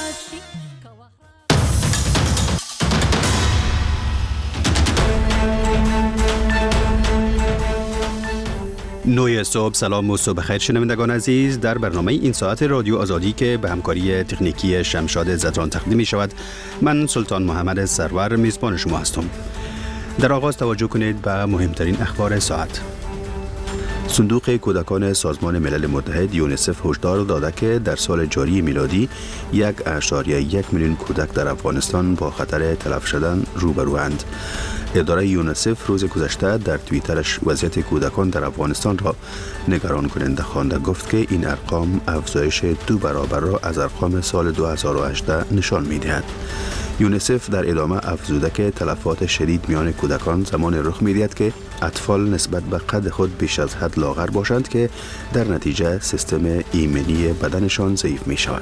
نوی صبح، سلام و صبح خیر شنوندگان عزیز. در برنامه این ساعت رادیو آزادی که به همکاری تکنیکی شمشاد زدران تقدیم می شود، من سلطان محمد سرور میزبان شما هستم. در آغاز توجه کنید به مهمترین اخبار ساعت. صندوق کودکان سازمان ملل متحد یونیسف هشدار داده که در سال جاری میلادی 1.1 میلیون کودک در افغانستان با خطر تلف شدن روبروند. اداره یونیسف روز گذشته در توییترش وضعیت کودکان در افغانستان را نگران کننده خوانده گفت که این ارقام افزایش 2 برابر را از ارقام سال 2018 نشان می‌دهد. یونیسف در ادامه افزوده که تلفات شدید میان کودکان زمان رخ می‌دهد که اطفال نسبت به قد خود بیش از حد لاغر باشند که در نتیجه سیستم ایمنی بدنشان ضعیف می‌شود.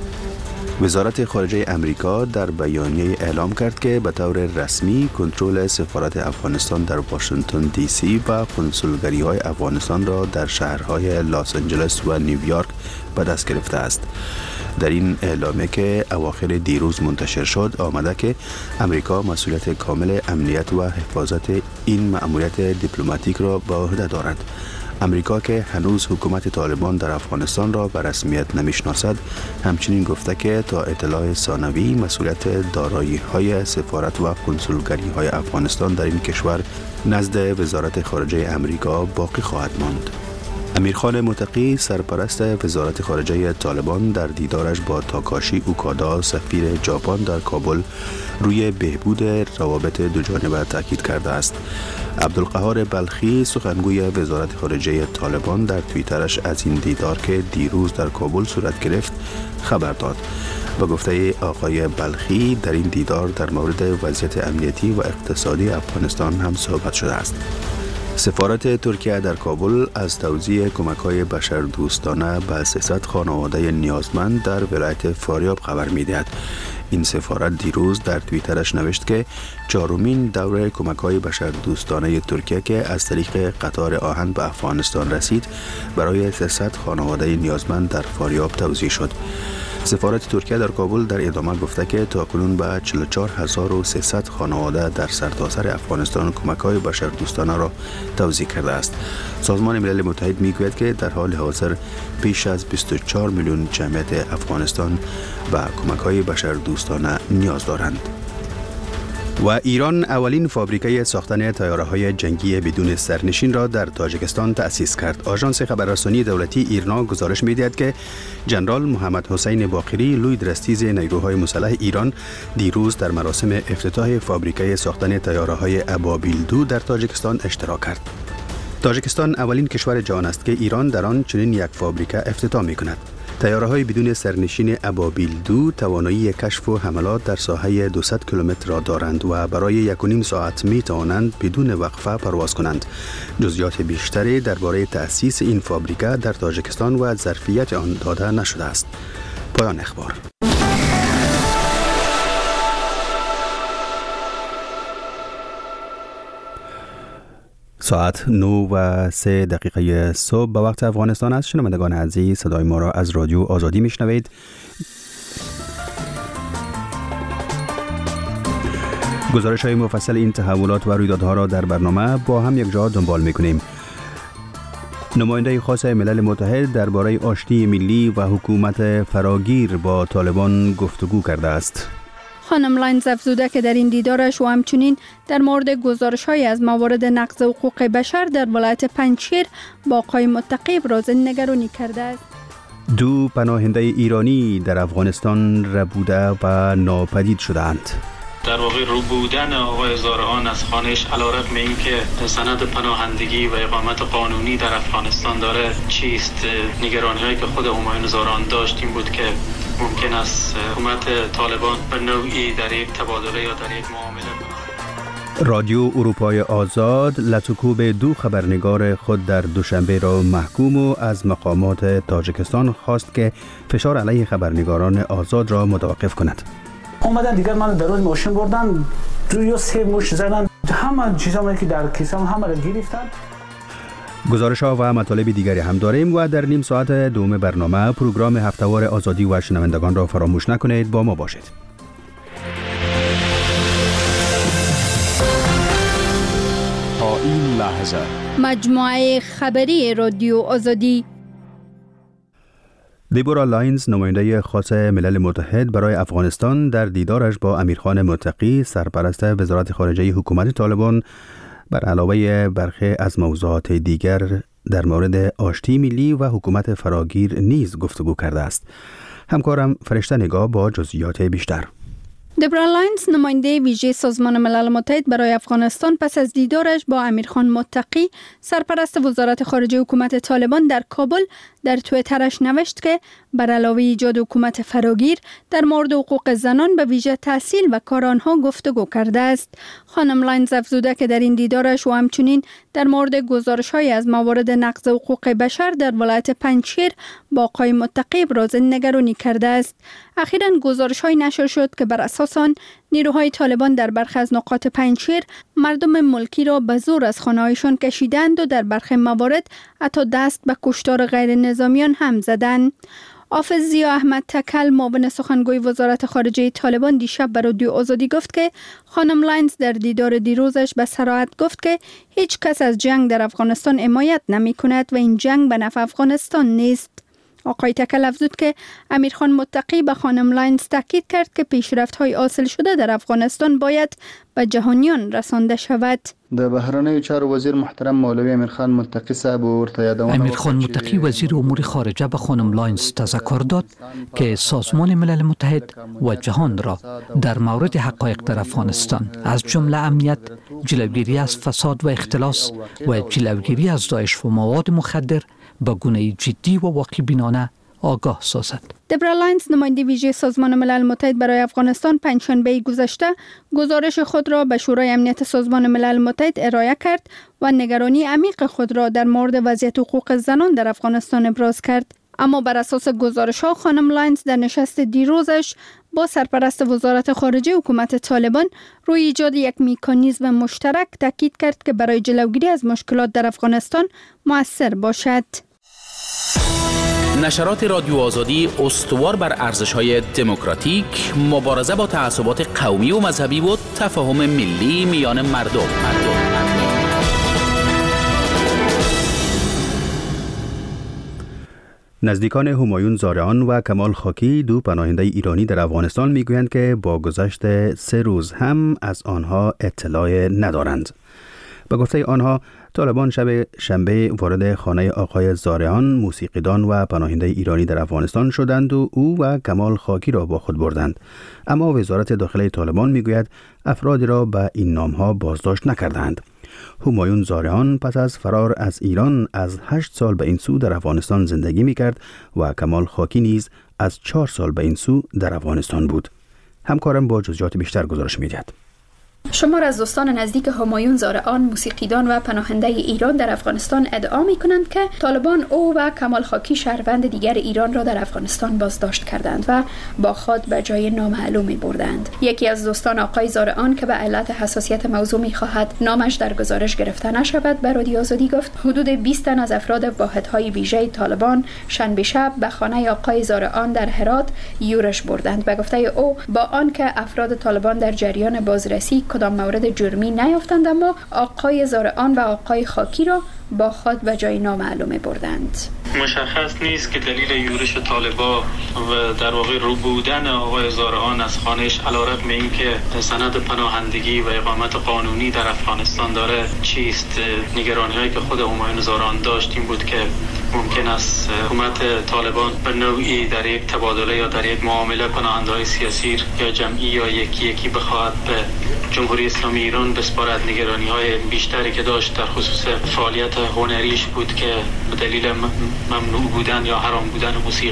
وزارت خارجه امریکا در بیانیه اعلام کرد که به طور رسمی کنترل سفارت افغانستان در واشنگتن دی سی و کنسولگری‌های افغانستان را در شهرهای لس آنجلس و نیویورک به دست گرفته است. در این اعلامیه که اواخر دیروز منتشر شد آمده که امریکا مسئولیت کامل امنیت و حفاظت این مأموریت دیپلماتیک را به عهده دارد. امریکا که هنوز حکومت طالبان در افغانستان را به رسمیت نمیشناسد، همچنین گفته که تا اطلاع ثانوی مسئولیت دارایی‌های سفارت و کنسولگری‌های افغانستان در این کشور نزد وزارت خارجه امریکا باقی خواهد ماند. امیرخان متقی سرپرست وزارت خارجه طالبان در دیدارش با تاکاشی اوکادا سفیر ژاپن در کابل روی بهبود روابط دوجانبه تاکید کرده است. عبدالقهار بلخی سخنگوی وزارت خارجه طالبان در توییترش از این دیدار که دیروز در کابل صورت گرفت خبر داد. با گفته آقای بلخی در این دیدار در مورد وضعیت امنیتی و اقتصادی افغانستان هم صحبت شده است. سفارت ترکیه در کابل از توزیع کمک‌های بشردوستانه به 300 خانواده نیازمند در ولایت فاریاب خبر می‌دهد. این سفارت دیروز در توییترش نوشت که 4مین دوره کمک‌های بشردوستانه ترکیه که از طریق قطار آهن به افغانستان رسید برای 300 خانواده نیازمند در فاریاب توزیع شد. سفارت ترکیه در کابل در ادامه گفته که تاکنون به 44300 خانواده در سرتاسر افغانستان کمک‌های بشردوستانه را توزیع کرده است. سازمان ملل متحد میگوید که در حال حاضر بیش از 24 میلیون جمعیت افغانستان به کمک‌های بشردوستانه نیاز دارند. و ایران اولین فابریکه ساختن طیاره‌های جنگی بدون سرنشین را در تاجیکستان تأسیس کرد. آژانس خبررسانی دولتی ایرنا گزارش می‌دهد که جنرال محمد حسین باقری لوی درستیز نیروهای مسلح ایران دیروز در مراسم افتتاح فابریکه ساختن طیاره‌های ابابیل 2 در تاجیکستان اشتراک کرد. تاجیکستان اولین کشور جهان است که ایران در آن چنین یک فابریکه افتتاح می‌کند. طیاره‌های بدون سرنشین ابابیل 2 توانایی کشف و حملات در ساحه 200 کیلومتر را دارند و برای 1.5 ساعت می‌توانند بدون وقفه پرواز کنند. جزئیات بیشتری درباره تأسیس این فابریکه در تاجیکستان و ظرفیت آن داده نشده است. پایان اخبار. ساعت 9:03 صبح به وقت افغانستان است. شنوندگان عزیز، صدای ما را از رادیو آزادی میشنوید. گزارش های مفصل این تحولات و رویدادها را در برنامه با هم یک جا دنبال میکنیم. نماینده خاص ملل متحد درباره آشتی ملی و حکومت فراگیر با طالبان گفتگو کرده است. خانم لاینز افزوده که در این دیدارش و همچنین در مورد گزارش‌های از موارد نقض حقوق بشر در ولایت پنجشیر با آقای متقی ابراز نگرانی کرده است. 2 پناهنده ایرانی در افغانستان ربوده و ناپدید شدند. در واقع رو بودن آقای زارعان از خانه‌اش علیرغم اینکه سند پناهندگی و اقامت قانونی در افغانستان داره چیست، نگرانی‌هایی که خود همایون زارعان داشت این بود که ممکن است حکومت طالبان به نوعی در یک تبادله یا در یک معامله رادیو اروپای آزاد لطوکوب 2 خبرنگار خود در دوشنبه را محکوم و از مقامات تاجیکستان خواست که فشار علیه خبرنگاران آزاد را متوقف کند. اومدن دیگر من در روز ماشین بردن 2 یا 3 مش زدن، همه چیزایی که در کیسم همه را گرفتن. گزارش‌ها و مطالب دیگری هم داریم و در نیم ساعت دوم برنامه پروگرام هفتهوار آزادی و شنوندگان را فراموش نکنید. با ما باشید. تا این لحظه مجموعه خبری رادیو آزادی. دیبورا لاینز، نماینده خاص ملل متحد برای افغانستان، در دیدارش با امیرخان متقی، سرپرست وزارت خارجه حکومت طالبان، بر علاوه برخی از موضوعات دیگر در مورد آشتی ملی و حکومت فراگیر نیز گفتگو کرده است. همکارم فرشته نگاه با جزئیات بیشتر. دیبورا لاینز، نماینده ویژه سازمان ملل متحد برای افغانستان، پس از دیدارش با امیرخان متقی، سرپرست وزارت خارجه حکومت طالبان در کابل، در توییترش نوشت که بر علاوه ایجاد حکومت فراگیر، در مورد حقوق زنان به ویژه تحصیل و کار آنها گفتگو کرده است. خانم لاینز افزوده که در این دیدارش و همچنین در مورد گزارش‌های از موارد نقض حقوق بشر در ولایت پنجشیر با آقای متقی ابراز نگرانی کرده است. اخیراً گزارش‌های نشر شد که بر اساس آن نیروهای طالبان در برخی از نقاط پنجشیر مردم ملکی را به زور از خانه‌هایشان کشیدند و در برخی موارد حتی دست به کشتار غیر نظامیان هم زدند. حافظ ضیا احمد تکل، معاون سخنگوی وزارت خارجه طالبان، دیشب به رادیو آزادی گفت که خانم لاینز در دیدار دیروزش به صراحت گفت که هیچ کس از جنگ در افغانستان حمایت نمی کند و این جنگ به نفع افغانستان نیست. آقای تکل افزود که امیرخان متقی به خانم لاینز تاکید کرد که پیشرفت‌های حاصل شده در افغانستان باید به جهانیان رسانده شود. د بهرنیو چارو وزیر محترم مولوی امیرخان متقی صاحب ورته یادونه امیرخان متقی وزیر امور خارجه به خانم لاینز تذکر داد که سازمان ملل متحد و جهان را در مورد حقایق در افغانستان از جمله امنیت، جلوگیری از فساد و اختلاس و جلوگیری از داعش و مواد مخدر به گونه جدی و واقع بینانه آگاه سازد. دیبورا لاینز، نماینده ویژه سازمان ملل متحد برای افغانستان، پنجشنبه گذشته گزارش خود را به شورای امنیت سازمان ملل متحد ارائه کرد و نگرانی عمیق خود را در مورد وضعیت حقوق زنان در افغانستان ابراز کرد. اما بر اساس گزارش‌ها، خانم لاینز در نشست دیروزش با سرپرست وزارت خارجه حکومت طالبان روی ایجاد یک مکانیزم مشترک تاکید کرد که برای جلوگیری از مشکلات در افغانستان مؤثر باشد. نشرات رادیو آزادی استوار بر ارزش‌های دموکراتیک، مبارزه با تعصبات قومی و مذهبی و تفاهم ملی میان مردم. نزدیکان همایون زارعان و کمال خاکی، دو پناهنده ایرانی در افغانستان، میگویند که با گذشت 3 روز هم از آنها اطلاع ندارند. به گفته آنها، طالبان شب شنبه وارد خانه آقای زارعان، موسیقیدان و پناهنده ایرانی در افغانستان شدند و او و کمال خاکی را با خود بردند. اما وزارت داخله طالبان میگوید افرادی را به این نامها بازداشت نکردند. همایون زارعان پس از فرار از ایران از 8 سال به این سو در افغانستان زندگی میکرد و کمال خاکی نیز از 4 سال به این سو در افغانستان بود. همکارم با جزئیات بیشتر گزارش میدهد. شمار از دوستان نزدیک همایون زارعان، موسیقیدان و پناهنده ایران در افغانستان ادعا می‌کنند که طالبان او و کمال خاکی، شهروند دیگر ایران را در افغانستان بازداشت کردند و با خود به جای نامعلومی بردند. یکی از دوستان آقای زارعان که به علت حساسیت موضوع می‌خواهد نامش در گزارش گرفته نشود، به رادیو آزادی گفت حدود 20 تن از افراد واحدهای ویژه طالبان شنبه شب به خانه آقای زارعان در هرات یورش بردند. به گفته او، با آنکه افراد طالبان در جریان بازرسی کدام مورد جرمی نیافتند، اما آقای زارعان و آقای خاکی را با خود به جای نامعلومه بردند. مشخص نیست که دلیل یورش طالبا و در واقع رو بودن آقای زارعان از خانه‌اش علیرغم اینکه سند پناهندگی و اقامت قانونی در افغانستان داره چیست. نگرانی‌هایی که خود همایون زارعان داشت این بود که ممکن است حکومت طالبان به نوعی در یک تبادله یا در یک معامله پناهنده‌های سیاسی یا جمعی یا یکی بخواهد به جمهوری اسلامی ایران بسپارد. نگرانی‌های بیشتری که داشت در خصوص فعالیت هنریش بود که به دلیل ممنوع بودن یا حرام بودن موسیقی است.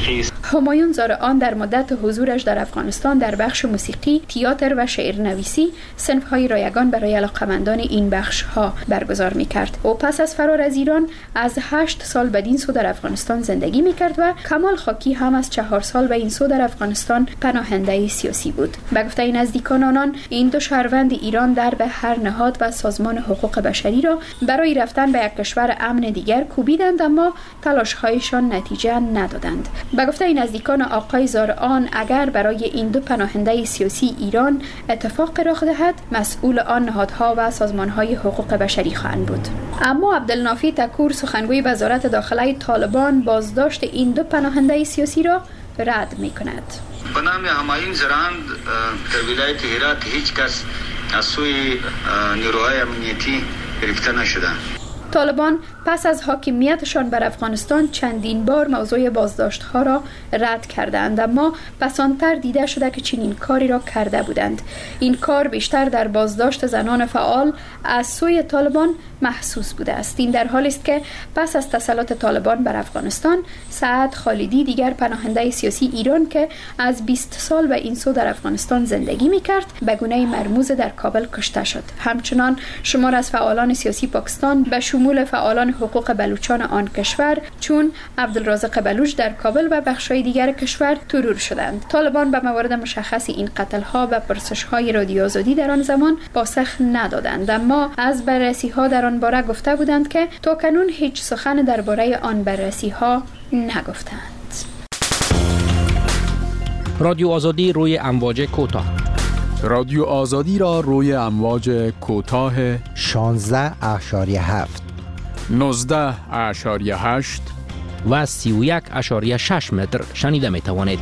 همایون زارعان در مدت حضورش در افغانستان در بخش موسیقی، تئاتر و شعرنویسی صنف‌های رایگان برای علاقه‌مندان این بخش‌ها برگزار می‌کرد. او پس از فرار از ایران از 8 سال بدین سو در افغانستان زندگی می‌کرد و کمال خاکی هم از 4 سال به این سو در افغانستان پناهنده سیاسی بود. به گفته نزدیکان آنان، این دو شهروند ایران در به هر نهاد و سازمان حقوق بشری را برای رفتن به یک کشور امن دیگر کوبیدند، اما تلاش‌هایشان نتیجه ندادند. به گفته نزدیکان آقای زارعان، اگر برای این دو پناهنده سیاسی ایران اتفاق رخ دهد، مسئول آن نهادها و سازمان‌های حقوق بشری خواهند بود. اما عبدالنافی تکور، سخنگوی وزارت داخله طالبان، بازداشت این دو پناهنده سیاسی را رد می‌کند. به نام همایون زارعان در ولایت هرات هیچ کس از سوی نیروهای امنیتی گرفته نشده. طالبان پس از حاکمیتشان بر افغانستان چندین بار موضوع بازداشت‌ها را رد کردند، اما پسانتر دیده شده که چنین کاری را کرده بودند. این کار بیشتر در بازداشت زنان فعال از سوی طالبان محسوس بوده است. این در حالی است که پس از تسلط طالبان بر افغانستان، سعد خالدی، دیگر پناهنده سیاسی ایران که از 20 سال به این سو در افغانستان زندگی می‌کرد، به گونه مرموز در کابل کشته شد. همچنان شمار از فعالان سیاسی پاکستان به شمول فعالان حقوق بلوچان آن کشور چون عبدالرازق بلوچ در کابل و بخش‌های دیگر کشور ترور شدند. طالبان به موارد مشخص این قتل‌ها و پرسش‌های رادیو آزادی در آن زمان پاسخ ندادند، اما از بررسی‌ها در آن باره گفته بودند که تاکنون هیچ سخن درباره آن بررسی‌ها نگفتند. رادیو آزادی روی امواج کوتاه. رادیو آزادی را روی امواج کوتاه 16.7 19.8 و 31.6 متر شنیده می توانید.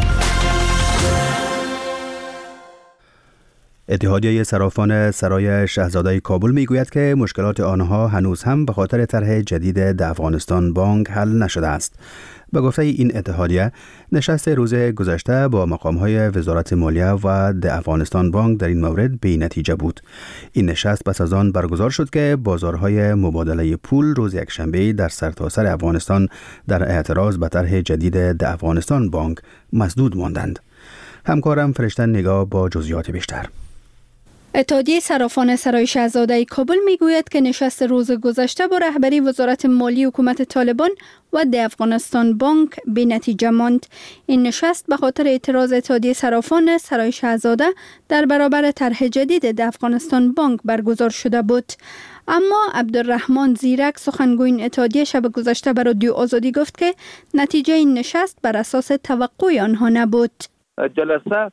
اتحادیه صرافان سرای شاهزاده کابل میگوید که مشکلات آنها هنوز هم به خاطر طرح جدید د افغانستان بانک حل نشده است. به گفته این اتحادیه، نشست روز گذشته با مقام‌های وزارت مالیه و د افغانستان بانک در این مورد بی نتیجه بود. این نشست پس از آن برگزار شد که بازارهای مبادله پول روز یکشنبه در سرتاسر افغانستان در اعتراض به طرح جدید د افغانستان بانک مسدود ماندند. همکارم فرشته نگاه با جزئیات بیشتر. اتحادیه صرافان سرای شاهزاده کابل میگوید که نشست روز گذشته با رهبری وزارت مالی حکومت طالبان و د افغانستان بانک بی نتیجه ماند. این نشست به خاطر اعتراض اتحادیه صرافان سرای شاهزاده در برابر طرح جدید د افغانستان بانک برگزار شده بود. اما عبدالرحمن زیرک، سخنگوی این اتحادیه، شب گذشته به رادیو آزادی گفت که نتیجه این نشست بر اساس توقع آنها نبود. جلسه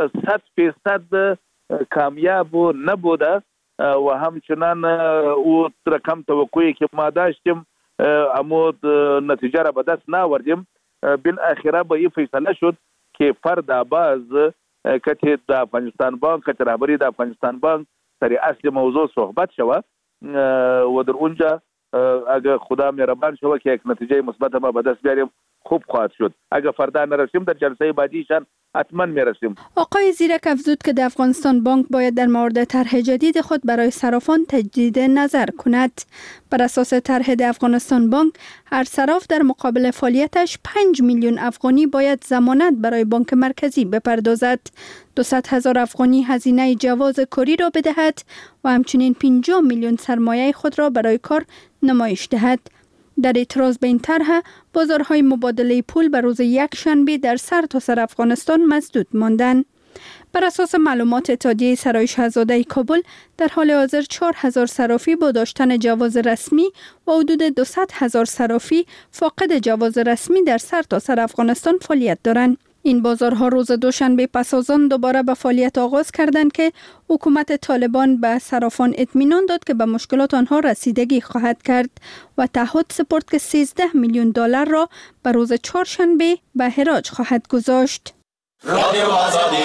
100% کامیاب نبوده و همچنان او رقم توقعی که ما داشتیم اما نتیجه را به دست ناوردیم. بالاخره به این فیصله شد که فردا باز که د افغانستان بانک که رهبری د افغانستان بانک سر اصل موضوع صحبت شود و در اونجا اگر خدا مهربان شود که یک نتیجه مثبت ما به دست بیاریم خوب خواهد شد. اگر فردا نرسیم در جلسه بعدیشان حتما میرسیم. آقای زیرک افزود که د افغانستان بانک باید در مورد طرح جدید خود برای صرافان تجدید نظر کند. بر اساس طرح د افغانستان بانک، هر صراف در مقابل فعالیتش 5 میلیون افغانی باید ضمانت برای بانک مرکزی بپردازد، 200,000 افغانی هزینه جواز کاری را بدهد و همچنین 50 میلیون سرمایه خود را برای کار نمایش دهد. در اعتراض به این طرح، بازارهای مبادله پول به روز یکشنبه در سرتاسر افغانستان مسدود ماندند. بر اساس معلومات اتحادیه سرای شاهزاده کابل، در حال حاضر 4,000 صرافی با داشتن جواز رسمی و حدود 200,000 صرافی فاقد جواز رسمی در سرتاسر افغانستان فعالیت دارند. این بازارها روز دوشنبه پس از آن دوباره به فعالیت آغاز کردند که حکومت طالبان به صرافان اطمینان داد که به مشکلات آنها رسیدگی خواهد کرد و تعهد سپرد که 13 میلیون دلار را به روز چهارشنبه به حراج خواهد گذاشت. رادیو آزادی.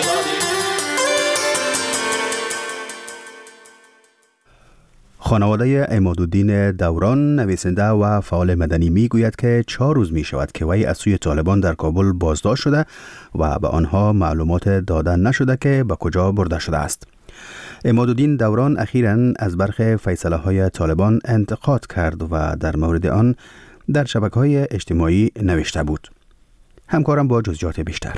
خانواده عمادالدین دوران، نویسنده و فعال مدنی، میگوید که 4 روز می شود که وی از سوی طالبان در کابل بازداشت شده و به آنها معلومات داده نشده که به کجا برده شده است. عمادالدین دوران اخیراً از برخی فیصله های طالبان انتقاد کرد و در مورد آن در شبکه‌های اجتماعی نوشته بود. همکارم با جزئیات بیشتر.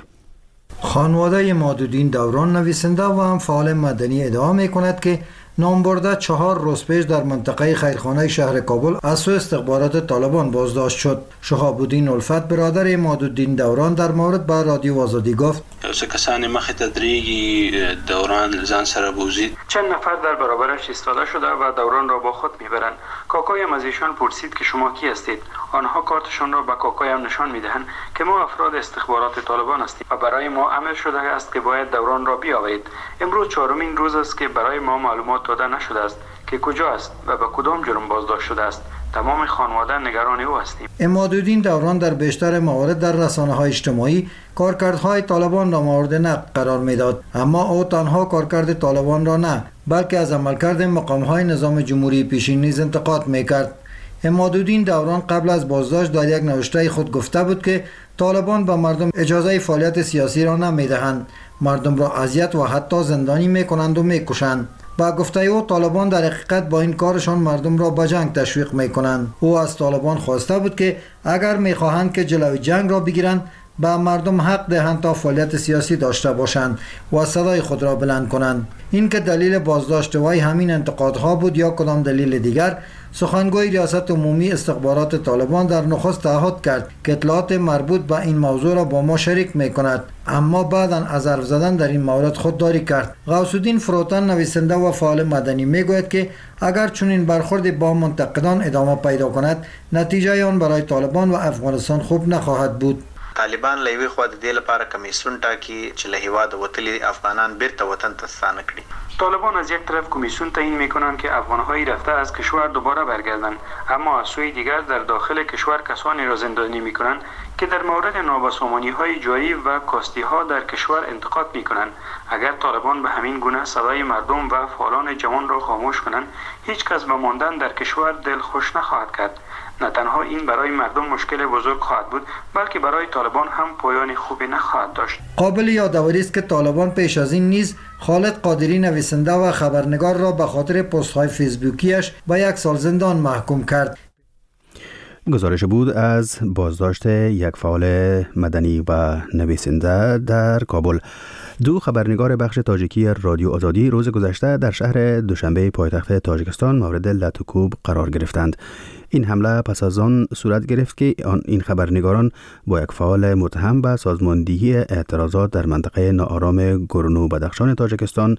خانواده مادودین دوران نویسنده و هم فعال مدنی ادعا می کند که نامبرده 4 روز پیش در منطقه خیرخانه شهر کابل از سوی استخبارات طالبان بازداشت شد. شهاب الدین الفت برادر مادودین دوران در مورد با رادیو آزادی گفت: کسانی مخ تدریجی دوران زن سره بوزید. چند نفر در برابرش ایستاده شده و دوران را با خود میبرند. کاکایم از ایشان پرسید که شما کی هستید؟ آنها کارتشان را به کاکایم نشان میدهند که ما افراد استخبارات طالبان هستیم و برای ما امر شده است که باید دوران را بیاورید. امروز 4مین روز است که برای ما معلومات داده نشده است که کجا است و به کدام جرم بازداشت شده است. تمام خانواده نگران او هستیم. عمادالدین دوران در بیشتر موارد در رسانه‌های اجتماعی کارکردهای طالبان را مورد نقد قرار میداد، اما او تنها کارکرد طالبان را نه بلکه از عملکرد مقام‌های نظام جمهوری پیشین نیز انتقاد میکرد. عمادالدین دوران قبل از بازداشت در یک نوشته خود گفته بود که طالبان به مردم اجازه فعالیت سیاسی را نمیدهند، مردم را اذیت و حتی زندانی میکنند و میکشند. با گفته او طالبان در حقیقت با این کارشان مردم را به جنگ تشویق میکنند. او از طالبان خواسته بود که اگر میخواهند که جلوی جنگ را بگیرند به مردم حق دهند تا فعالیت سیاسی داشته باشند و صدای خود را بلند کنند. این که دلیل بازداشت وی همین انتقادها بود یا کدام دلیل دیگر، سخنگوی ریاست عمومی استخبارات طالبان در نخست تعهد کرد که اطلاعات مربوط به این موضوع را با ما شریک میکند، اما بعداً از حرف زدن در این مورد خودداری کرد. غوث الدین فروتن نویسنده و فعال مدنی میگوید که اگر چنین برخورد با منتقدان ادامه پیدا کند، نتیجه آن برای طالبان و افغانستان خوب نخواهد بود. طالبان لوي خو د دې لپاره کمیسیون ټاکي چې له هیواد وتلي افغانان بیرته وطن ته ستانه کړي. طالبان از یک طرف کمیسیون تعیین میکنند که افغان‌های رفته از کشور دوباره برگردند، اما از سوی دیگر در داخل کشور کسانی را زندانی میکنند که در مورد نابسامانی‌های جاری و کاستی‌ها در کشور انتقاد میکنند. اگر طالبان به همین گونه صدای مردم و فعالان جوان را خاموش کنند، هیچ کس به ماندن در کشور دلخوش نخواهد کرد. نه تنها این برای مردم مشکل بزرگ خواهد بود، بلکه برای طالبان هم پایان خوبی نخواهد داشت. قابل یادآوری است که طالبان پیش از این نیز خالد قادری نویسنده و خبرنگار را به خاطر پست‌های فیسبوکیش به 1 سال زندان محکوم کرد. گزارش بود از بازداشت یک فعال مدنی و نویسنده در کابل. 2 خبرنگار بخش تاجیکی رادیو آزادی روز گذشته در شهر دوشنبه پایتخت تاجیکستان مورد لط و کوب قرار گرفتند. این حمله پس از آن صورت گرفت که این خبرنگاران با یک فعال متهم به سازماندهی اعتراضات در منطقه ناآرام گورنو بدخشان تاجیکستان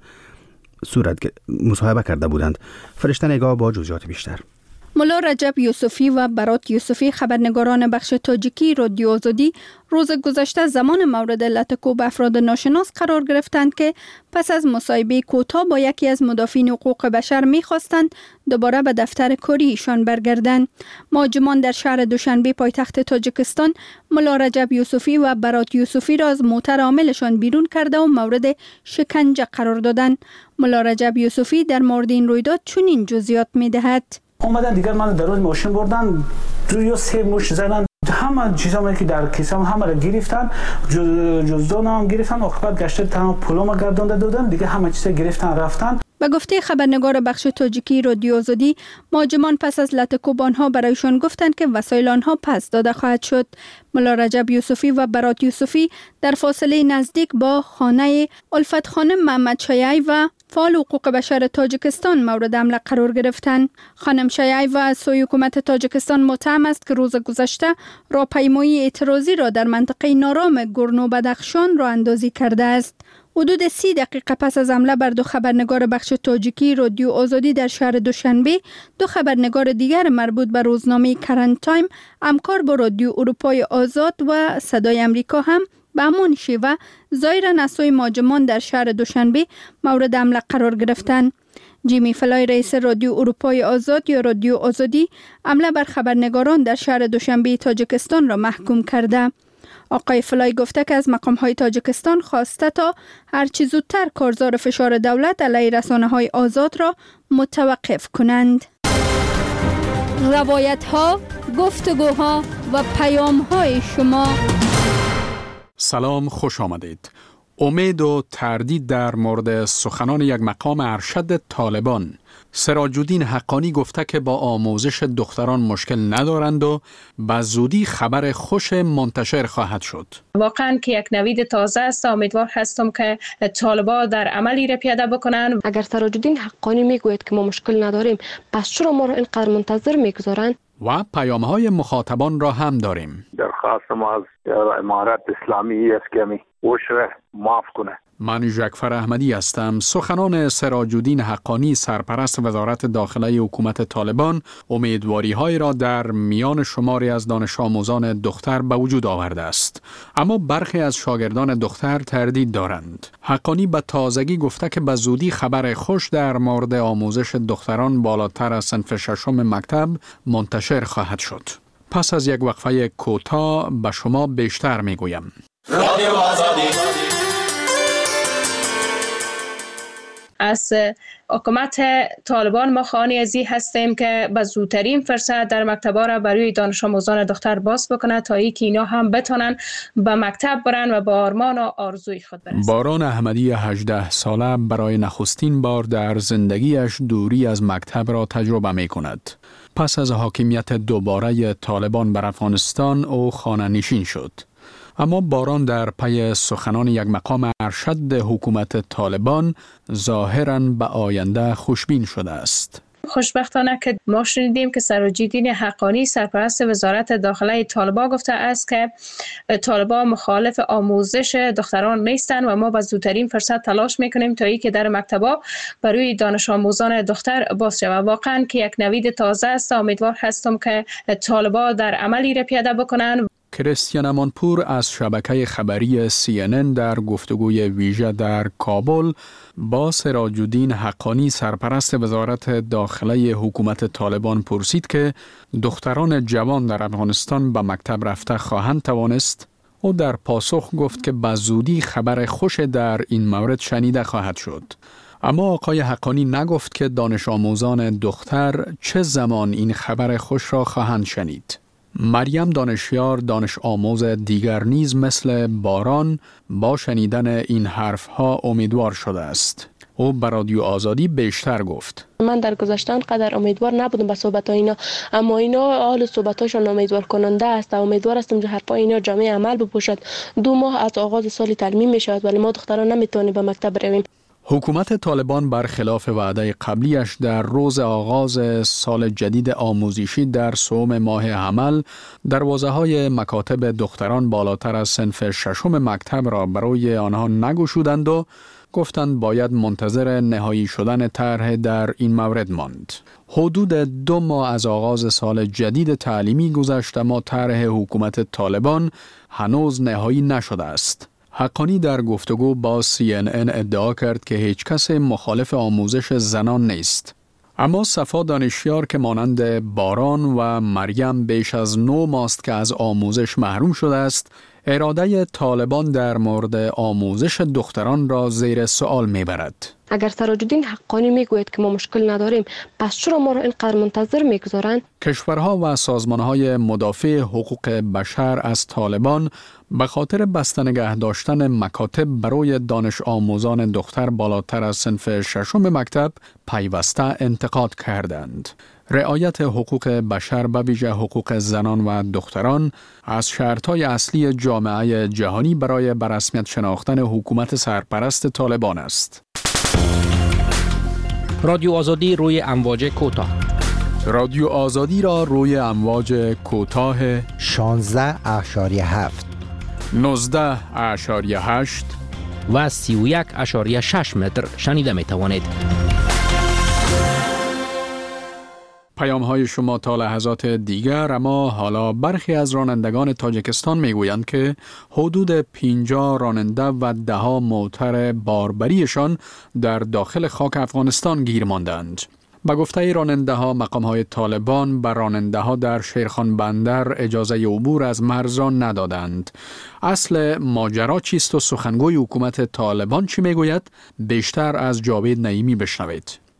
مصاحبه کرده بودند. فرشته نگاه با جزئیات بیشتر. ملا رجب یوسفی و برات یوسفی خبرنگاران بخش تاجیکی رادیو آزادی روز گذشته زمان مورد لط و کوب افراد ناشناس قرار گرفتند که پس از مصاحبه کوتاه با یکی از مدافعین حقوق بشر می‌خواستند دوباره به دفتر کاری ایشان برگردند. مهاجمان در شهر دوشنبه پایتخت تاجیکستان ملا رجب یوسفی و برات یوسفی را از موتر عاملشان بیرون کرده و مورد شکنجه قرار دادند. ملا رجب یوسفی در مورد این رویداد چنین جزئیات می‌دهد: اومدن دیگر من در روز ماشین بردن، 2-3 مش زدن، همه چیزایی که در کیسم همه را گرفتن، جزدانم گرفتن، عاقبت گشته تمام پولم گردانده دادن، دیگه همه چیزا گرفتن رفتن. به گفته خبرنگار بخش تاجیکی رادیو آزادی، مهاجمان پس از لط و کوب آنها برایشان گفتند که وسایل آنها پس داده خواهد شد. ملا رجب یوسفی و برات یوسفی در فاصله نزدیک با خانه الفت خانم محمد شیعی و فعال حقوق بشر تاجیکستان مورد حمله قرار گرفتند. خانم شیعی و از سوی حکومت تاجیکستان متهم است که روز گذشته راهپیمایی اعتراضی را در منطقه نارام گورنو بدخشان راه اندازی کرده است. حدود 30 دقیقه پس از حمله بر 2 خبرنگار بخش تاجیکی رادیو آزادی در شهر دوشنبه، 2 خبرنگار دیگر مربوط به روزنامه کرنت تایم، همکار با رادیو اروپای آزاد و صدای امریکا هم به همان شیوه ظاهراً از سوی مهاجمان در شهر دوشنبه مورد حمله قرار گرفتند. جیمی فلای رئیس رادیو اروپای آزاد یا رادیو آزادی حمله بر خبرنگاران در شهر دوشنبه تاجیکستان را محکوم کرده. آقای فلای گفته که از مقام‌های تاجیکستان خواسته تا هرچی زودتر کارزار فشار دولت علیه رسانه‌های آزاد را متوقف کنند. روایت‌ها، گفتگوها و پیام‌های شما. سلام، خوش آمدید. امید و تردید در مورد سخنان یک مقام ارشد طالبان. سراج الدین حقانی گفته که با آموزش دختران مشکل ندارند و به زودی خبر خوش منتشر خواهد شد. واقعا که یک نوید تازه است. امیدوار هستم که طالبان در عملی را پیاده بکنند. اگر سراج الدین حقانی میگوید که ما مشکل نداریم، پس چرا ما را اینقدر منتظر میگذارند؟ و پیام‌های مخاطبان را هم داریم. درخواست ما از امارت اسلامی است که وشره معاف کنه. من جعفر احمدی هستم. سخنان سراج الدین حقانی سرپرست وزارت داخله حکومت طالبان امیدواری‌های را در میان شماری از دانش آموزان دختر به وجود آورده است. اما برخی از شاگردان دختر تردید دارند. حقانی به تازگی گفته که به زودی خبر خوش در مورد آموزش دختران بالاتر از صنف ششم مکتب منتشر خواهد شد. پس از یک وقفه کوتاه به شما بیشتر میگویم. رادیو آزادی. از حکومت طالبان ما خواهان ازی هستیم که به زودترین فرصت در مکتب‌ها را برای دانش آموزان دختر باز بکنه تا اینکه اینا هم بتونن به مکتب برن و با آرمان و آرزوی خود برسن. باران احمدی 18 ساله برای نخستین بار در زندگیش دوری از مکتب را تجربه می کند. پس از حاکمیت دوباره طالبان بر افغانستان او خانه نشین شد. اما باران در پی سخنان یک مقام ارشد حکومت طالبان ظاهراً به آینده خوشبین شده است. خوشبختانه که ما شنیدیم که سراج الدین حقانی سرپرست وزارت داخله طالبان گفته است که طالبان مخالف آموزش دختران نیستند و ما به زودترین فرصت تلاش میکنیم تا اینکه در مکتب‌ها برای دانش آموزان دختر باز شود. واقعا که یک نوید تازه است. امیدوار هستم که طالبان در عملی را پیاده بکنند. کریستیان امانپور از شبکه خبری CNN در گفتگوی ویژه در کابل با سراج الدین حقانی سرپرست وزارت داخله حکومت طالبان پرسید که دختران جوان در افغانستان به مکتب رفته خواهند توانست. او در پاسخ گفت که به زودی خبر خوش در این مورد شنیده خواهد شد. اما آقای حقانی نگفت که دانش آموزان دختر چه زمان این خبر خوش را خواهند شنید. مریم دانشیار دانش آموز دیگر نیز مثل باران با شنیدن این حرفها امیدوار شده است. او به رادیو آزادی بیشتر گفت. من در گذشته انقدر امیدوار نبودم به صحبت اینا، اما اینا حال صحبتاشون امیدوار کننده است. امیدوار هستم که حرفای اینا جامعه عمل بپوشد. 2 ماه از آغاز سال تعلیمی می شود ولی ما دختران نمیتونیم به مکتب برویم. حکومت طالبان برخلاف وعده قبلیش در روز آغاز سال جدید آموزشی در سوم ماه حمل دروازه‌های مکاتب دختران بالاتر از صنف ششم مکتب را برای آنها نگشودند و گفتند باید منتظر نهایی شدن طرح در این مورد ماند. حدود 2 ماه از آغاز سال جدید تعلیمی گذشت اما طرح حکومت طالبان هنوز نهایی نشده است. حقانی در گفتگو با CNN ادعا کرد که هیچ کس مخالف آموزش زنان نیست. اما صفا دانشیار که مانند باران و مریم بیش از 9 ماست که از آموزش محروم شده است، اراده طالبان در مورد آموزش دختران را زیر سوال میبرد. اگر سراج الدین حقانی میگوید که ما مشکل نداریم، پس چرا ما را اینقدر منتظر میگذارند؟ کشورها و سازمانهای مدافع حقوق بشر از طالبان به خاطر بسته نگه داشتن مکاتب برای دانش آموزان دختر بالاتر از صنف ششم مکتب پیوسته انتقاد کردند. رعایت حقوق بشر به ویژه حقوق زنان و دختران از شرطهای اصلی جامعه جهانی برای به رسمیت شناختن حکومت سرپرست طالبان است. رادیو آزادی روی امواج کوتاه. رادیو آزادی را روی امواج کوتاه 16.7 19.8 و 31.6 متر شنیده می توانید. پیام های شما تا لحظات دیگر. اما حالا برخی از رانندگان تاجیکستان میگویند که حدود 50 راننده و 10 موتر باربریشان در داخل خاک افغانستان گیر ماندند. به گفته راننده ها، مقام های طالبان بر راننده ها در شیرخان بندر اجازه عبور از مرز را ندادند. اصل ماجرا چیست و سخنگوی حکومت طالبان چی میگوید؟ بیشتر از جاوید نعیمی بشنوید.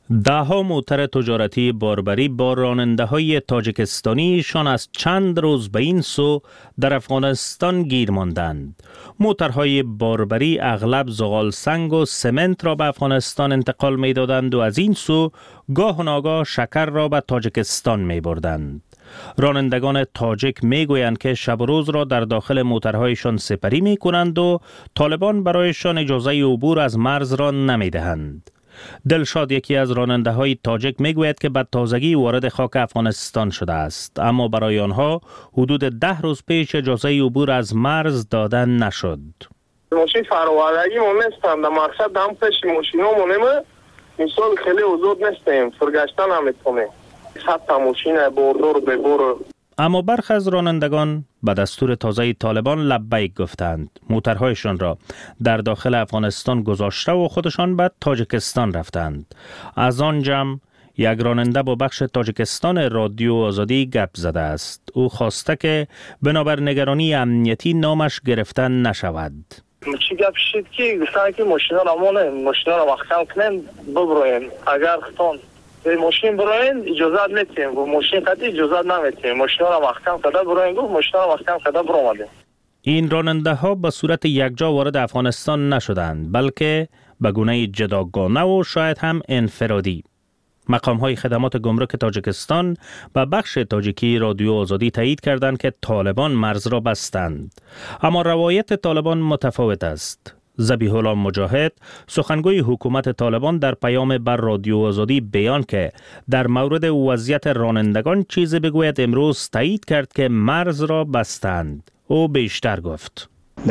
ده‌ها موتر تجارتی باربری با راننده‌های تاجیکستانیشان از چند روز به این سو در افغانستان گیر ماندند. موترهای باربری اغلب زغال سنگ و سمنت را به افغانستان انتقال می‌دادند و از این سو گاه و ناگاه شکر را به تاجیکستان می‌بردند. رانندگان تاجیک میگویند که شب و روز را در داخل موترهایشان سپری می‌کنند و طالبان برایشان اجازه عبور از مرز را نمی‌دهند. دلشاد یکی از راننده های تاجیک میگوید که به تازگی وارد خاک افغانستان شده است، اما برای آنها حدود 10 روز پیش اجازه عبور از مرز داده نشد. ماشین فراوردگی ما نیستم، در مقصد هم پیش ماشین ها مونیم مثال خیلی وزود نیستیم، فرگشتن هم میتونیم 7 ماشین بردور ببور. اما برخی از رانندگان به دستور تازه طالبان لبیک گفتند. موترهایشان را در داخل افغانستان گذاشته و خودشان به تاجیکستان رفتند. از آن جمع یک راننده با بخش تاجیکستان رادیو آزادی گپ زده است. او خواسته که بنابر نگرانی امنیتی نامش گرفته نشود. چی گپ شد که گفتن که ماشینا را مونه، ماشینا را وقت کنیم ببرویم، اگر خطان ماشین براین اجازه نمیتیم، گفت ماشین قطعی اجازه نمیتیم، ماشین را وقتاً قدر براین، گفت ماشین را وقتاً قدر برآمده. این راننده ها به صورت یکجا وارد افغانستان نشدند، بلکه به گونه جداگانه و شاید هم انفرادی. مقام های خدمات گمرک تاجیکستان به بخش تاجیکی رادیو آزادی تایید کردند که طالبان مرز را بستند، اما روایت طالبان متفاوت است. ذبیح الله مجاهد سخنگوی حکومت طالبان در پیام بر رادیو آزادی بیان که در مورد وضعیت رانندگان چیزی بگوید امروز تایید کرد که مرز را بستند. او بیشتر گفت: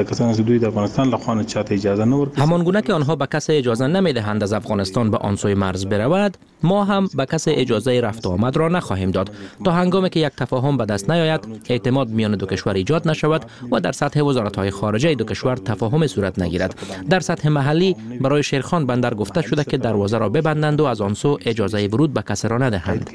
همان گونه که آنها به کسی اجازه نمیدهند از افغانستان به آن سوی مرز برود، ما هم به کسی اجازه رفت و آمد را نخواهیم داد تا هنگامی که یک تفاهم به دست نیاید، اعتماد میان دو کشور ایجاد نشود و در سطح وزارت‌های خارجه دو کشور تفاهم صورت نگیرد. در سطح محلی برای شیرخان بندر گفته شده که دروازه را ببندند و از آن سو اجازه ورود به کسی را ندهند.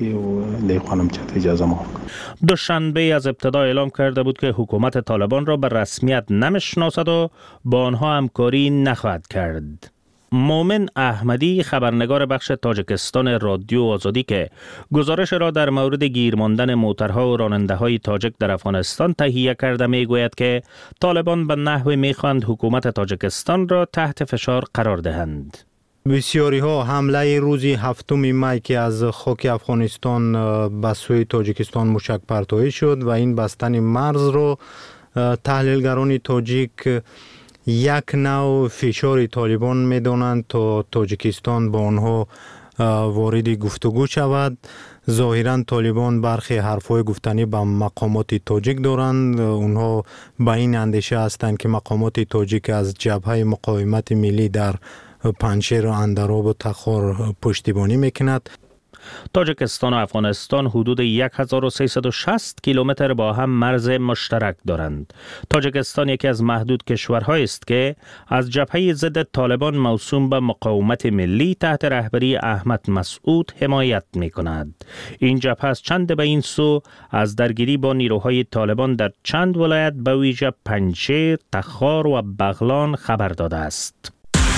دوشنبه از ابتدا اعلام کرده بود که حکومت طالبان را به رسمیت نمیشناسد و با آنها همکاری نخواهد کرد. مومن احمدی خبرنگار بخش تاجیکستان رادیو آزادی که گزارش را در مورد گیر ماندن موترها و راننده‌های تاجیک در افغانستان تهیه کرده میگوید که طالبان به نحوی میخواهند حکومت تاجیکستان را تحت فشار قرار دهند. بسیاری ها حمله روز 7 می که از خاک افغانستان به سوی تاجیکستان موشک پرتابی شد و این بستن مرز رو تحلیلگران تاجیک یک نوع فشار طالبان میدانند تا تاجیکستان با آنها وارد گفتگو شود. ظاهرا طالبان برخی حرفای گفتنی به مقامات تاجیک دارند. اونها به این اندیشه هستند که مقامات تاجیک از جبهه مقاومت ملی در پنجشیر و اندراب و تخار پشتیبانی میکند. تاجیکستان و افغانستان حدود 1360 کیلومتر با هم مرز مشترک دارند. تاجیکستان یکی از محدود کشورهایی است که از جبهه ضد طالبان موسوم به مقاومت ملی تحت رهبری احمد مسعود حمایت می کند. این جبهه از چند به این سو از درگیری با نیروهای طالبان در چند ولایت به ویژه پنجشیر، تخار و بغلان خبر داده است.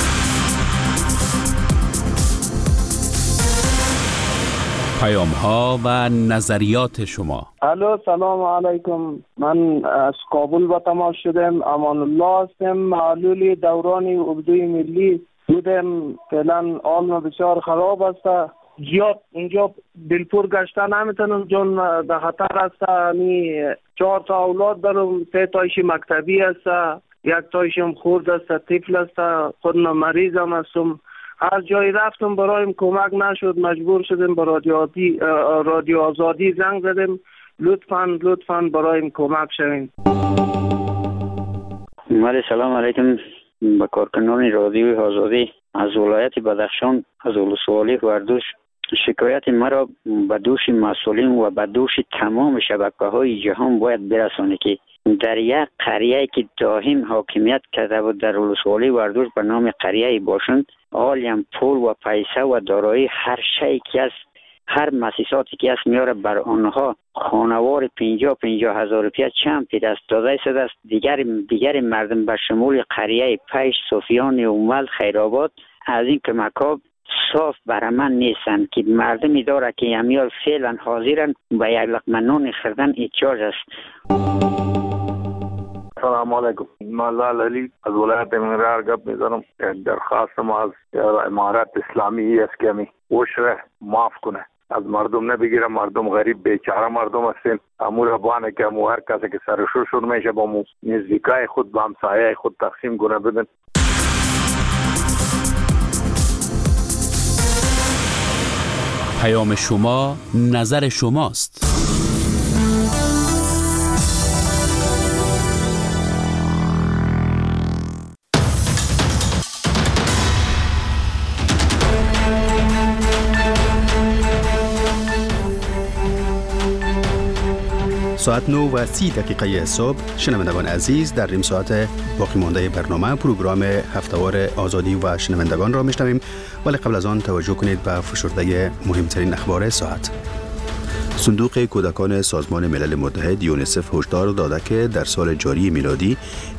پیام‌ها و نظریات شما. الو، سلام علیکم. من از کابل با تماس شدم. امان الله هستم. معلول دوران اردوی ملی بودم. فعلا حال بسیار خراب است. زیاد اونجا دلپور گشته نمیتونم چون در خطر است. 4 تا اولاد دارم. 3 تایش مکتبی است، 1 تایشم خرد است، طفل است. خودم مریضم هستم. از جایی رفتم برایم کمک نشد، مجبور شدم به رادیو آزادی زنگ زدم. لطفاً برایم کمک شوین. سلام علیکم به کارکنان رادیو آزادی از ولایت بدخشان، از ولسوالی وردوش. شکایت مرا به دوش مسئولین و به دوش تمام شبکه‌های جهان باید برسانه که در یک قریه که دائم حاکمیت کرده بود در ولسوالی وردوش به نام قریه باشند، عالم پول و پیسه و دارایی هر شیء که است، هر مؤسساتی که است میاره بر آنها خانوار 50 هزار روپیه چند پی دست داده شده است. دیگر مردم به شمول قریه پیش، صوفیان، اومل، خیرآباد از این کمک‌ها صاف برای من نیستند که مردمی داره که امیال فعلا حاضرن و یک لقمه نان خوردن احتیاج است. سلام علیکم. من لال علی از ولایت منرار گپ میزنم. درخواست ما از امارت اسلامی است که می عشر معاف کنه، از مردم نبگیره. مردم غریب بیچاره مردم هستیم. امور بانه که هر کسی که سرشور شور میشه با مو نزدیکای خود با همسایه خود تقسیم کنه بدن. پیام شما نظر شماست. ساعت 9:30 صبح شنوندگان عزیز، در نیم ساعت باقی مانده برنامه پروگرام هفتهوار آزادی و شنوندگان را میشنویم، ولی قبل از آن توجه کنید به فشرده مهمترین اخبار ساعت. صندوق کودکان سازمان ملل متحد یونیسف هشدار داده که در سال جاری میلادی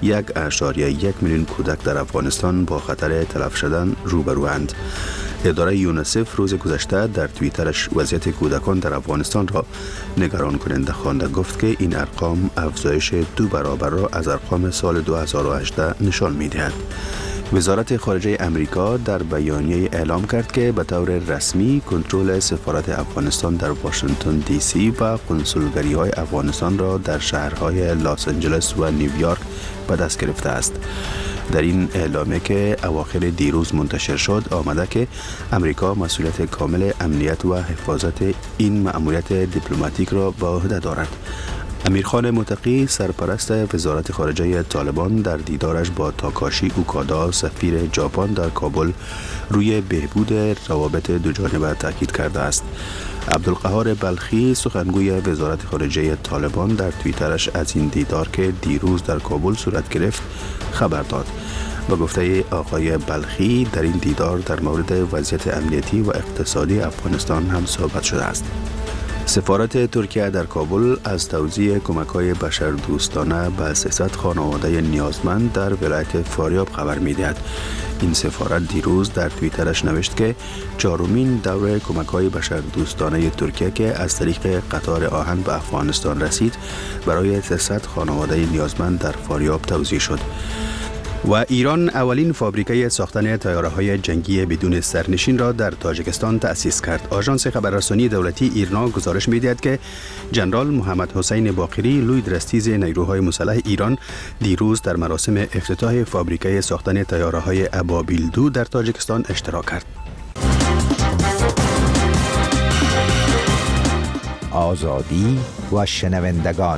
1.1 میلیون کودک در افغانستان با خطر تلف شدن روبروند. اداره یونیسف روز گذشته در توییترش وضعیت کودکان در افغانستان را نگران کننده خوانده گفت که این ارقام افزایش 2 برابر را از ارقام سال 2018 نشان می‌دهد. وزارت خارجه امریکا در بیانیه اعلام کرد که به طور رسمی کنترل سفارت افغانستان در واشنگتن دی سی و کنسولگری‌های افغانستان را در شهرهای لس آنجلس و نیویورک به دست گرفته است. در این اعلامیه که اواخر دیروز منتشر شد آمده که امریکا مسئولیت کامل امنیت و حفاظت این مأموریت دیپلماتیک را به عهده دارد. امیرخان متقی سرپرست وزارت خارجه طالبان در دیدارش با تاکاشی اوکادا سفیر ژاپن در کابل روی بهبود روابط دوجانبه تاکید کرده است. عبدالقهار بلخی سخنگوی وزارت خارجه طالبان در توییترش از این دیدار که دیروز در کابل صورت گرفت خبر داد. با گفته آقای بلخی در این دیدار در مورد وضعیت امنیتی و اقتصادی افغانستان هم صحبت شده است. سفارت ترکیه در کابل از توزیع کمک‌های بشردوستانه به 300 خانواده نیازمند در ولایت فاریاب خبر می‌دهد. این سفارت دیروز در توییترش نوشت که 4مین دور کمک‌های بشردوستانه ترکیه که از طریق قطار آهن به افغانستان رسید برای 300 خانواده نیازمند در فاریاب توزیع شد. و ایران اولین فابریکه ساختن طیاره‌های جنگی بدون سرنشین را در تاجیکستان تأسیس کرد. آژانس خبررسانی دولتی ایرنا گزارش می‌دهد که جنرال محمد حسین باقری لوی درستیز نیروهای مسلح ایران دیروز در مراسم افتتاح فابریکه ساختن طیاره‌های ابابیل 2 در تاجیکستان اشتراک کرد. آزادی و شنوندگان.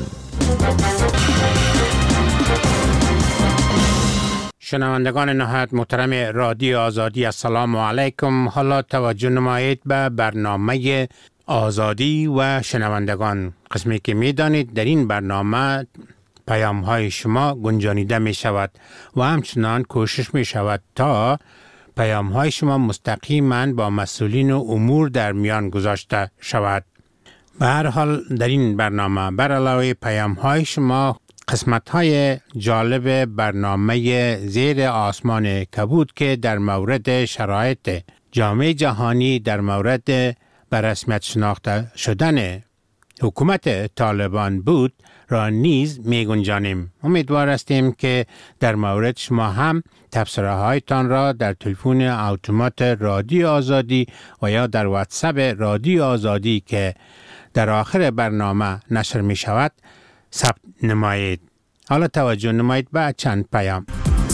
شنوندگان نهایت محترم رادیو آزادی، السلام علیکم. حالا توجه نمایید به برنامه آزادی و شنوندگان، قسمی که می دانید در این برنامه پیام های شما گنجانیده می شود و همچنان کوشش می شود تا پیام های شما مستقیما با مسئولین و امور در میان گذاشته شود. به هر حال در این برنامه بر علاوه پیام های شما قسمت های جالب برنامه زیر آسمان کبود که در مورد شرایط جامعه جهانی در مورد به رسمیت شناخته شدن حکومت طالبان بود را نیز می گنجانیم. امیدوار هستیم که در مورد شما هم تبصره هایتان را در تلفن اتومات رادیو آزادی و یا در واتساپ رادیو آزادی که در آخر برنامه نشر می شود ثبت نمایید. حالا توجه نمایید به چند پیام.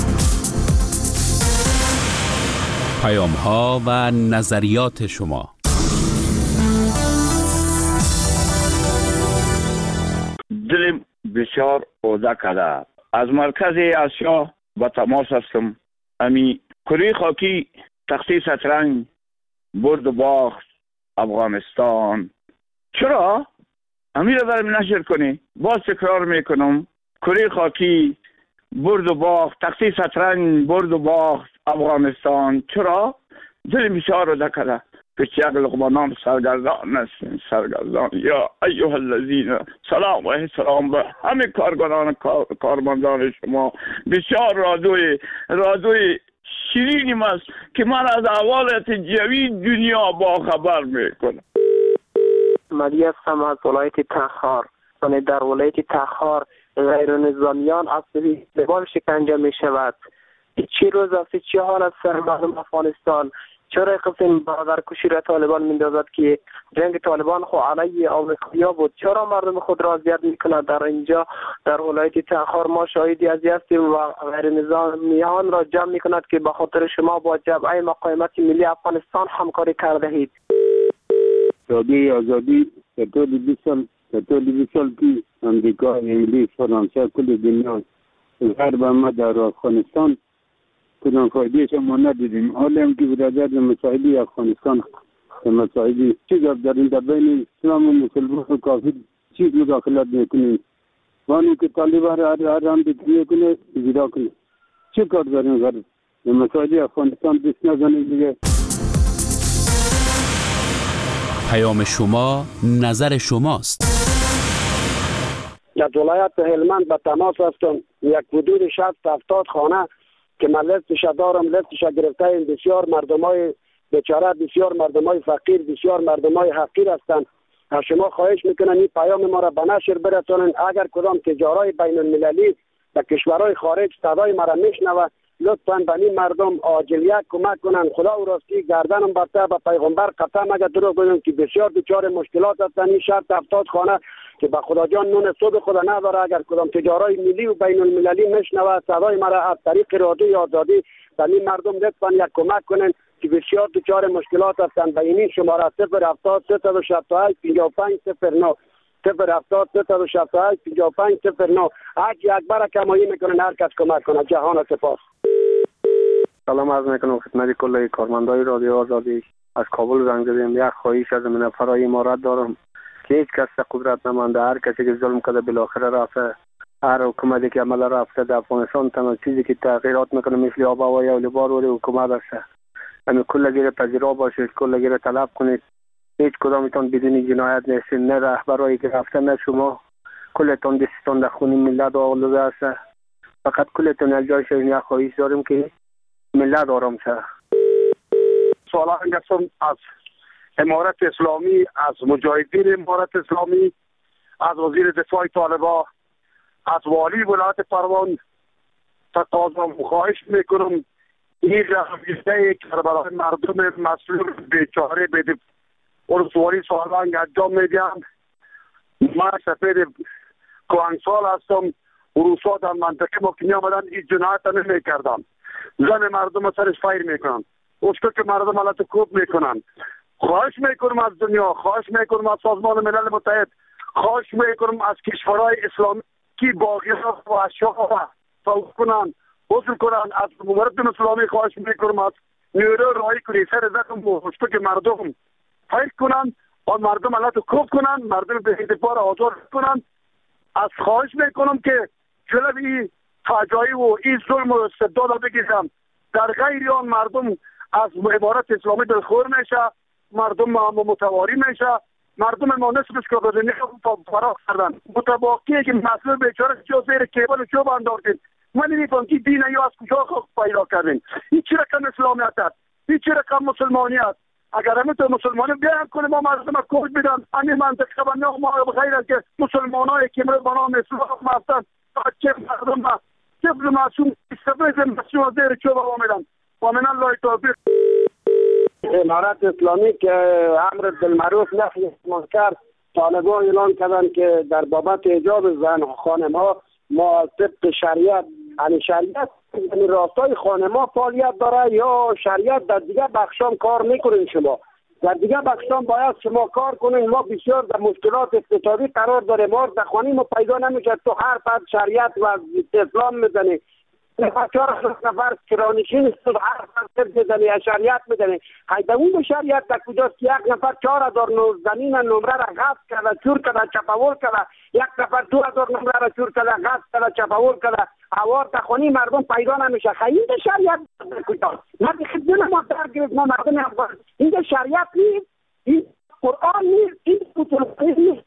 پیام ها و نظریات شما. دلم بسیار اوده کرده. از مرکز آسیا با تماس هستم. امی کره خاکی تختی شطرنج برد و باخت افغانستان. چرا؟ امیر برم نشر کنی. باز تکرار میکنم. کره خاکی برد و باخت تختی شطرنج برد و باخت افغانستان. چرا؟ دل بسیار اوده کرده. پیش یک لقمانان سرگردان است. سرگردان یا ایها الذین، سلام و احترام به همه کارگران کارمندان شما. بسیار رادوی شیرینیم است که من از احوالات جوی دنیا با خبر میکنم. مدی هستم از ولایت تخار. در ولایت تخار غیر نظامیان از سبیل شکنجه می شود. چی روز است، چی حال است سر مردم افغانستان؟ چرا قسم برادرکشی را طالبان میندازد که جنگ طالبان خو علیه آمریکا بود؟ چرا مردم خود را اذیت میکند؟ در اینجا در ولایت تخار ما شاهدی از هستیم و غیر نظامیان را جمع میکند که به خاطر شما با جبهه مقاومت ملی افغانستان همکاری کرده اید. رادیوی آزادی در طول 20 سال که امریکا، انگلیس، فرانسه، کل دنیا غرب ما در افغانستان کدام فایدهش ما ندیدیم. حالا هم که برادر مسائلی افغانستان مسائلی چیز داریم در بین اسلام و مسلمان و کافر چیز مداخلت میکنیم. وانی که طالبان را هم بکنه کنه ایجاد کنه. چه کار داریم غرب مسائلی افغانستان دست نزنیم دیگه. پیام شما نظر شماست. در ولایت هلمند به تماس هستم. یک حدود 60-70 خانه که من لستش دارم، لستش گرفته، بسیار مردمای بیچاره، بسیار مردمای فقیر، بسیار مردمای حقیر هستند. از شما خواهش میکنم این پیام ما را به نشر برسانید. اگر کدام تجارای بین المللی به کشورهای خارج صدای ما را میشنوه، لطفاً به این مردم عاجلیت کمک کنن. خدا و راستی گردنم برته به پیغمبر قسم اگر دروغ بگم که بسیار دچار مشکلات هستند. این 60-70 خانه که به خدا جان نون صبح خدا نداره، اگر کدام تجارای ملی و بین المللی میشنوه صدای مرا از طریق رادیوی آزادی به این مردم لطفاً یک کمک کنن که بسیار دچار مشکلات هستند. به این شماره 070 368 5509 070 368 5509 حج اکبر کمایی میکنن. هر کس کمک کنه. جهان سپاس. سلام عرض میکنم خدمت کل کارمندای رادیو آزادی. از کابل زنگ زدیم. یک خواهش از من فرای امارات دارم که هیچ کس قدرت نمانده. هر کسی که ظلم کرده بالاخره رفته. هر حکومتی که عمل رفته در افغانستان تنها چیزی که تغییرات میکنه مثل آب و هوا یا لیبار ولی حکومت است. همین کل گیر پذیرا باشید، کل گیر طلب کنید. هیچ کدامتون بدون جنایت نیستید، نه رهبرایی که رفته نه شما. کلتون دستتون در خون ملت آلوده است. فقط کلتون از جای شدین یک خواهش داریم که ملت آرام شه. سوال هستم از امارت اسلامی، از مجاهدین امارت اسلامی، از وزیر دفاع طالبان، از والی ولایت پروان تقاضا خواهش میکنم این رهبری که برای مردم مسئول بیچاره بده ورسواری سوال انجام میدم. من سفیر کوهنسال هستم. روسا در منطقه ما که می آمدن این جنایت نمی کردن. زن مردم سرش فایر میکنن. اسکر که مردم حالت کوب میکنن. خواهش میکنم از دنیا، خواهش میکنم از سازمان ملل متحد، خواهش میکنم از کشورهای اسلامی که باقی و اشیاء فوق کنن، حضور کنن. از مردم اسلامی خواهش میکنم از نیرو رای کنی سر زدم و اسکر که مردم فایر کنن و مردم حالت کوب کنن، مردم به دفاع آزاد کنن. از خواهش میکنم که جلوی این فجایع و این ظلم و استبداد بگیرم. در غیر آن مردم از عبارت اسلامی دلخور میشه، مردم متواری میشه، مردم ما نصفش که به دنیا فرار کردن. متباقیه که مسئول بیچاره چه زیر کیبل چوب انداختید. من نمیفهم که دین یا از کجا پیدا کردین. این چه رقم اسلامیت است؟ این چه رقم مسلمانیت؟ اگر همین تو مسلمانی بیان کنه ما مردم کود بدن همین منطقه بنا ما بخیر است که مسلمانای که به نام اسلام هستند چه مردم ما طفل معصوم استفاده مسئول زیر چوب آمیدن. و من الله توفیق. امارت اسلامی که امر بالمعروف نهی منکر طالبان اعلان کردن که در بابت حجاب زن خانم ها ما طبق شریعت، یعنی شریعت یعنی راستای خانم ها فعالیت داره یا شریعت در دیگه بخشام کار میکنین؟ شما در دیگه بخشام باید شما کار کنین. ما بسیار در مشکلات اقتصادی قرار داره. ما در خانه ما پیدا نمیشه. تو هر فرد شریعت و اسلام میزنی. چهار نفر کرانشین است هر فرد میزنی شریعت میزنی. قیدمون شریعت در کجاست که یک نفر 4000 زمین نمره را غصب کرده، چور کرده، چپاول کرده، یک نفر 2000 نمره را چور کرده، غصب کرده، چپاول کرده، اوار در خانه مردم پیدا نمیشه. این شریعت در کجاست؟ ما خدمت ما درگرفت. ما مردم افغان این شریعت نیست، این قرآن نیست، این کتب نیست.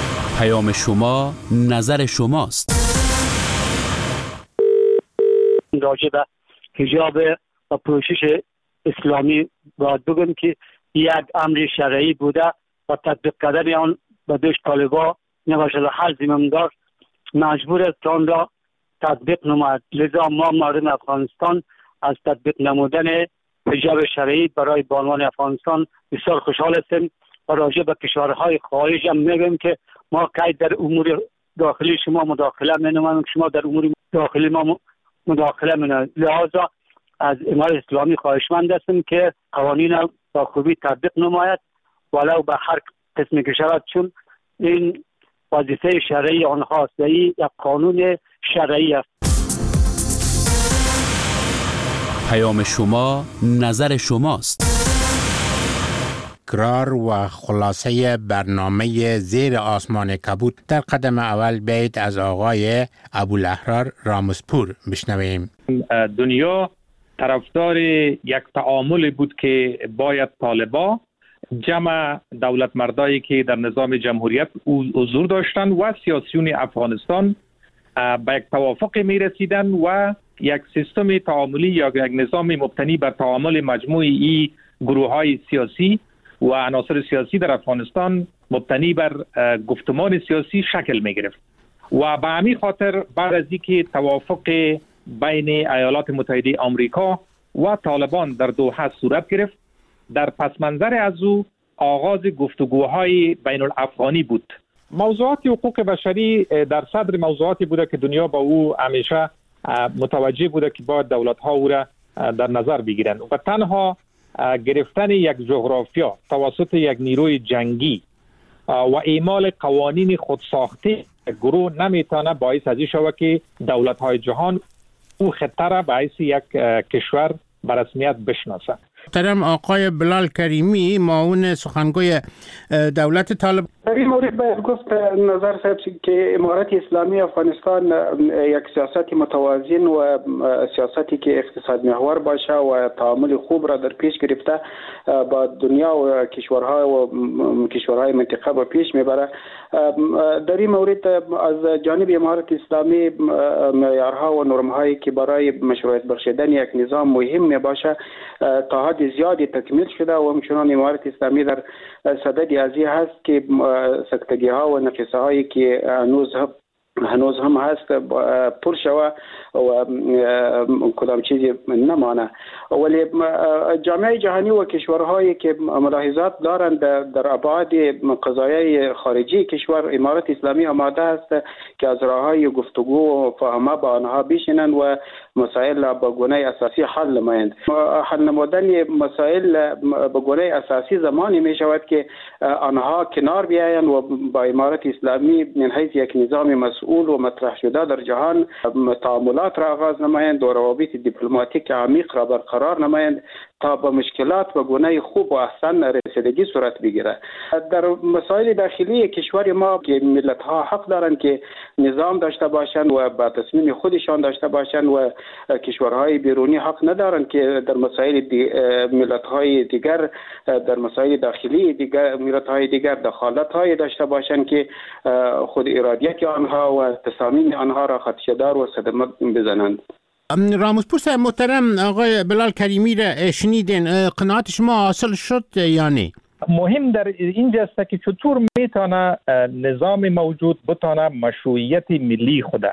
پیام شما نظر شماست. من راجع به حجاب و پوشش اسلامی باید بگم که یک امر شرعی بوده و تطبیق کردن آن به دوش طالبا نباشد. هر زمامدار مجبور است آن را تطبیق نماید. لذا ما مردم افغانستان از تطبیق نمودن حجاب شرعی برای بانوان افغانستان بسیار خوشحال هستیم و راجع به کشورهای خارج هم میگم که ما کی در امور داخلی شما مداخله نمی‌کنیم، شما در امور داخلی ما مداخله نمی‌کنید. لذا از امارت اسلامی خواهشمند هستیم که قوانین را با خوبی تطبیق نماید ولو به هر قسمی که شود، چون این وظیفه شرعی آنهاست و این یک قانون شرعی است. پیام شما نظر شماست. تکرار و خلاصه برنامه زیر آسمان کبود در قدم اول بیت از آقای ابوالاحرار رامزپور بشنویم. دنیا طرفدار یک تعامل بود که باید طالبا جمع دولت مردایی که در نظام جمهوریت حضور داشتن و سیاسیون افغانستان به یک توافق می رسیدن و یک سیستم تعاملی یا یک نظام مبتنی بر تعامل مجموعی گروه های سیاسی و عناصر سیاسی در افغانستان مبتنی بر گفتمان سیاسی شکل می گرفت و به همین خاطر بعد از اینکه توافق بین ایالات متحده آمریکا و طالبان در دوحه صورت گرفت، در پس منظر از او آغاز گفتگوهای بین الافغانی بود. موضوعات حقوق بشری در صدر موضوعاتی بوده که دنیا با او همیشه متوجه بوده که باید دولت‌ها او را در نظر بگیرند و تنها گرفتن یک جغرافیا توسط یک نیروی جنگی و اعمال قوانین خودساخته گروه نمیتونه باعث از این شود که دولت‌های جهان او خطه را باعث یک کشور به رسمیت بشناسه. محترم آقای بلال کریمی، معاون سخنگوی دولت طالب، در این مورد باید گفت نظر صاحب که امارت اسلامی افغانستان یک سیاست متوازن و سیاستی که اقتصاد محور باشه و تعامل خوب را در پیش گرفته با دنیا و کشورهای منطقه با پیش میبره. در این مورد از جانب امارت اسلامی معیارها و نرم‌هایی که برای مشروعیت بخشیدن یک نظام مهم میباشه تا حد زیادی تکمیل شده و همچنان امارت اسلامی در صدد ازی هست که سکتگی ها و نقصه هایی که هنوز هم هست پر شوه و کدام چیزی نمانه. ولی جامعه جهانی و کشورهایی که ملاحظات دارند در ابعاد قضایای خارجی کشور، امارت اسلامی آماده است که از راههای گفتگو و فهمه با آنها بشینند و مسائل به گونه اساسی حل نمایند. حل نمودن مسائل به گونه اساسی زمانی می شود که آنها کنار بیایند و با امارت اسلامی من حیث یک نظام مسئول و مطرح شده در جهان تعاملات را آغاز نمایند و روابط دیپلماتیک عمیق را برقرار نمایند تا به مشکلات به گونه خوب و احسن رسیدگی صورت بگیره. در مسائل داخلی کشور ما که ملت ها حق دارند که نظام داشته باشند و با تصمیم خودشان داشته باشند و کشورهای بیرونی حق ندارند که در مسائل ملت های دیگر، در مسائل داخلی دیگر ملت های دیگر دخالت های داشته باشند که خود ارادیت آنها و تصامیم آنها را خدشه‌دار و صدمه بزنند. رامزپور صاحب محترم، آقای بلال کریمی را شنیدین، قناعت شما حاصل شد یا نه؟ مهم در اینجا است که چطور میتونه نظام موجود بتونه مشروعیت ملی خود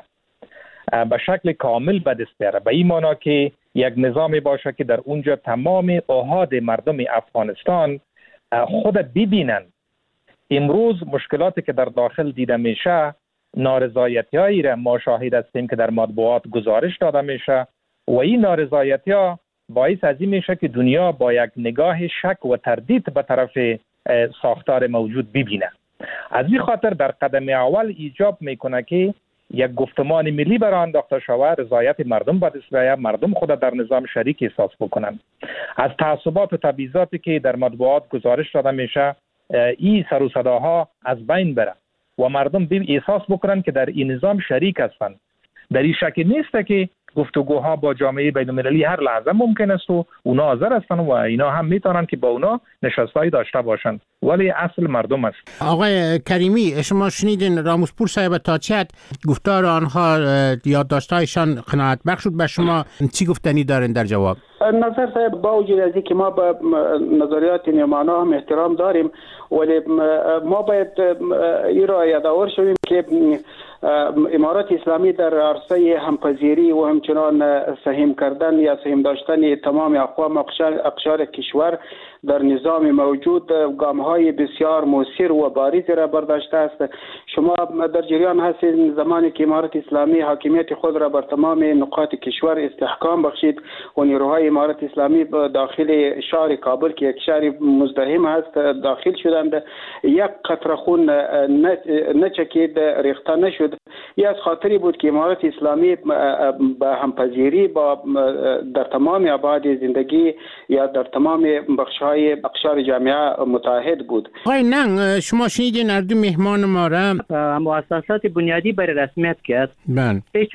به شکل کامل به دست بیاره، به این معنی که یک نظامی باشه که در اونجا تمام احاد مردم افغانستان خود ببینن. امروز مشکلاتی که در داخل دیده میشه، نارضایتی‌هایی را ما شاهد هستیم که در مطبوعات گزارش داده میشه و این نارضایتی‌ها باعث از این میشه که دنیا با یک نگاه شک و تردید به طرف ساختار موجود ببینه. از این خاطر در قدم اول ایجاب میکنه که یک گفتمان ملی برای انداخته شود، رضایت مردم به دست بیاید، مردم خود در نظام شریک احساس بکنن. از تعصبات و تبعیضاتی که در مطبوعات گزارش داده میشه این سر و صداها از بین بره و مردم احساس بکنن که در این نظام شریک هستند. در این شک نیست که گفتگوها با جامعه بین‌المللی هر لحظه ممکن است و اونا حاضر هستند و اینا هم میتونن که با اونا نشستایی داشته باشند، ولی اصل مردم است. آقای کریمی، شما شنیدین راموسپور صاحب تا چه حد گفتار آنها یادداشت‌هایشان قناعت بخش شد؟ به شما چی گفتنی دارین در جواب؟ نظر صاحب با وجود از اینکه ما به نظریات نیمانا هم احترام داریم، ولی ما باید این را یادآور شویم که امارات اسلامی در عرصه همپذیری و همچنان سهم کردن یا سهم داشتن تمام اقوام اقشار کشور در نظام موجود گام‌های بسیار موثر و بارزی را برداشته است. شما در جریان هستید زمانی که امارات اسلامی حاکمیت خود را بر تمام نقاط کشور استحکام بخشید و نیروهای امارات اسلامی داخل شهر کابل که یک شهر مزدحم است داخل شدند، یک قطره خون نچکید، ریخته نشد. این از خاطری بود که امارات اسلامی با همپذیری در تمام ابعاد زندگی یا در تمام بخش‌های اقشار جامعه متحد بود. آقای ننگ، شما شنیدین اردو مهمان ما را مؤسسات بنیادی برای رسمیت کرد. بله.